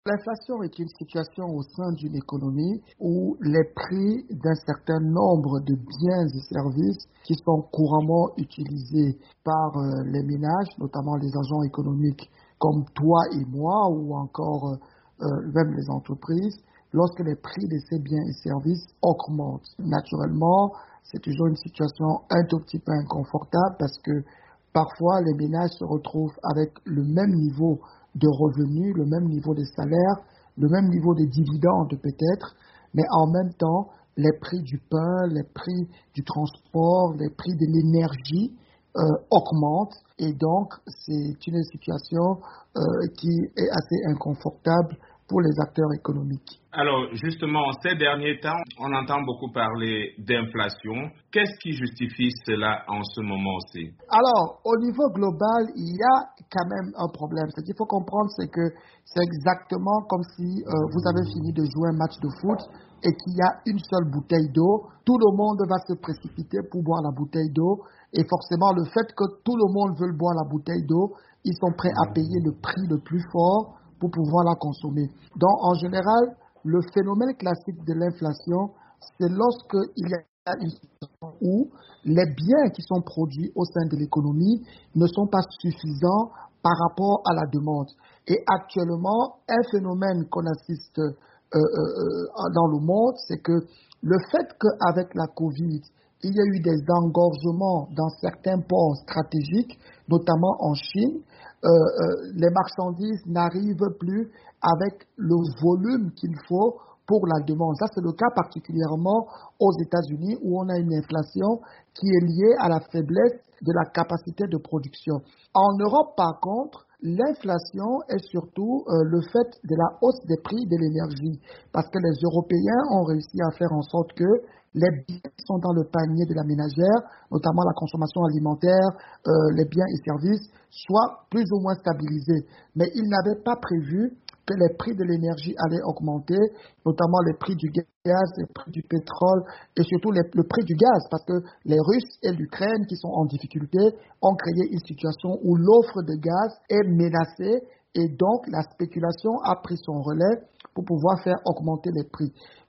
L'inflation est une situation au sein d'une économie où les prix d'un certain nombre de biens et services qui sont couramment utilisés par les ménages, notamment les agents économiques comme toi et moi ou encore même les entreprises, lorsque les prix de ces biens et services augmentent. Naturellement, c'est toujours une situation un tout petit peu inconfortable parce que parfois les ménages se retrouvent avec le même niveau de revenus, le même niveau de salaire, le même niveau de dividendes peut-être, mais en même temps, les prix du pain, les prix du transport, les prix de l'énergie augmentent et donc c'est une situation qui est assez inconfortable pour les acteurs économiques. Alors, justement, ces derniers temps, on entend beaucoup parler d'inflation. Qu'est-ce qui justifie cela en ce moment-ci? Alors, au niveau global, il y a quand même un problème. Ce qu'il faut comprendre, c'est que c'est exactement comme si vous avez fini de jouer un match de foot et qu'il y a une seule bouteille d'eau. Tout le monde va se précipiter pour boire la bouteille d'eau. Et forcément, le fait que tout le monde veut boire la bouteille d'eau, ils sont prêts à payer le prix le plus fort pour pouvoir la consommer. Donc, en général, le phénomène classique de l'inflation, c'est lorsqu'il y a une situation où les biens qui sont produits au sein de l'économie ne sont pas suffisants par rapport à la demande. Et actuellement, un phénomène qu'on assiste dans le monde, c'est que le fait qu'avec la Covid, il y a eu des engorgements dans certains ports stratégiques, notamment en Chine, les marchandises n'arrivent plus avec le volume qu'il faut pour la demande. Ça, c'est le cas particulièrement aux États-Unis où on a une inflation qui est liée à la faiblesse de la capacité de production. En Europe, par contre, l'inflation est surtout le fait de la hausse des prix de l'énergie parce que les Européens ont réussi à faire en sorte que les biens qui sont dans le panier de la ménagère, notamment la consommation alimentaire, les biens et services, soient plus ou moins stabilisés. Mais ils n'avaient pas prévu que les prix de l'énergie allaient augmenter, notamment les prix du gaz, les prix du pétrole et surtout le prix du gaz, parce que les Russes et l'Ukraine qui sont en difficulté ont créé une situation où l'offre de gaz est menacée et donc la spéculation a pris son relais pour pouvoir faire augmenter les prix.